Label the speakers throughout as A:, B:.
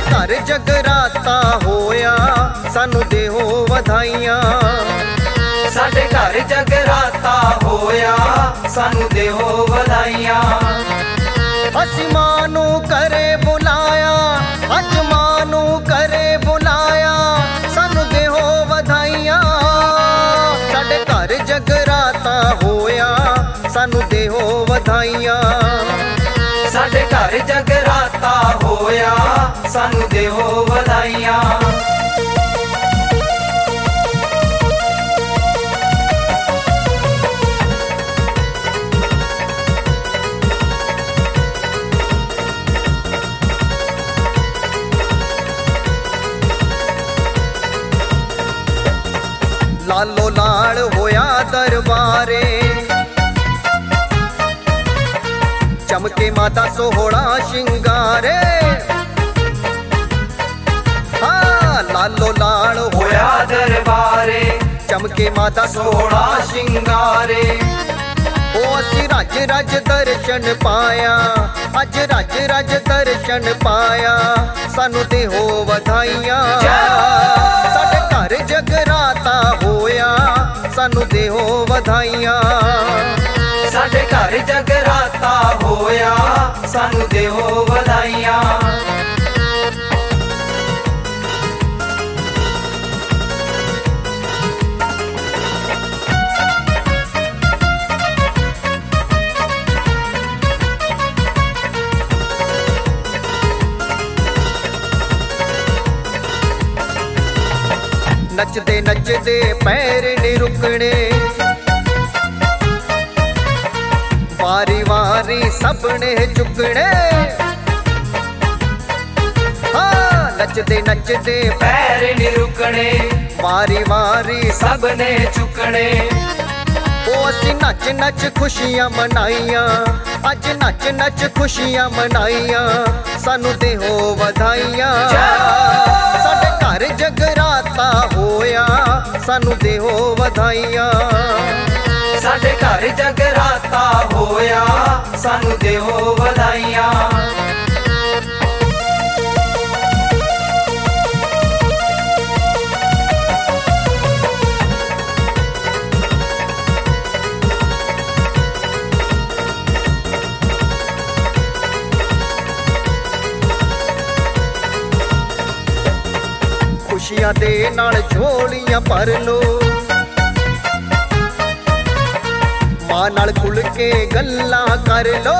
A: घर जगराता होया सानू देहो वधाइयां।
B: साडे घर जगराता होया सानू देहो वधाइयां।
A: असी मानू करे बुलाया अज मानू करे बुलाया सानू देहो वधाइयां। साडे घर जगराता होया सानू देहो वधाइयां।
B: साडे घर जगराता होया सानू देहो वधाइयां।
A: लालो लाल होया दरबारे चमके माता सोहड़ा शिंगारे। हाँ लालो लाल
B: होया दरबारे
A: चमके माता
B: सोहड़ा शिंगारे।
A: ओ असी रज रज दर्शन पाया अज रज रज दर्शन पाया सानू देहो वधाइयां। साडे घर जगराता होया सानू देहो वधाइयां।
B: साडे घर जगराता होया सानू देहो वधाइयां।
A: नचदे नचदे पैर नी रुकने वारी वारी सबने झुकने। हाँ नचदे नचदे
B: पैर नी रुकने
A: वारी वारी
B: सबने झुकने।
A: ओ असी नच नच खुशियां मनाइयां अज नच नच खुशियां मनाइयां सानू देहो वधाइयां। साडे घर जगराता होया सानू देहो वधाइयां।
B: साडे घर जगराता होया सानू देहो वधाइयां।
A: खुशियां दे नाल झोलियां भर लो मां नाल खुल के गल्लां कर लो।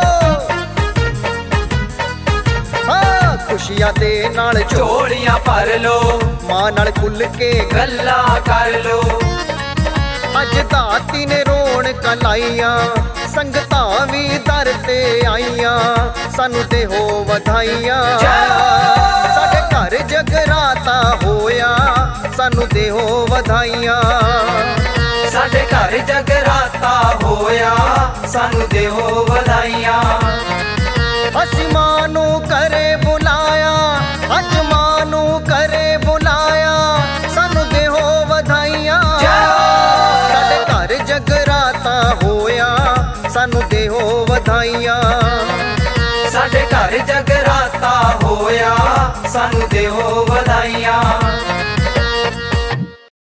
A: हाँ खुशियां दे नाल
B: झोलियां भर लो
A: मां नाल खुल के
B: गल्लां कर लो।
A: अज दाती ने रौनकां लाइयां संगतां भी दर ते आईयां सानू देहो वधाइयां। साडे घर जगराता होया सानू देहो वधाइयां।
B: साडे घर जगराता होया सानू देहो वधाइयां।
A: असी मानू करे बुलाया अज मानू करे बुलाया सानू देहो वधाइयां। साडे घर जगराता होया सानू देहो वधाइयां।
B: साडे घर जगराता होया सानू देहो वधाइयां।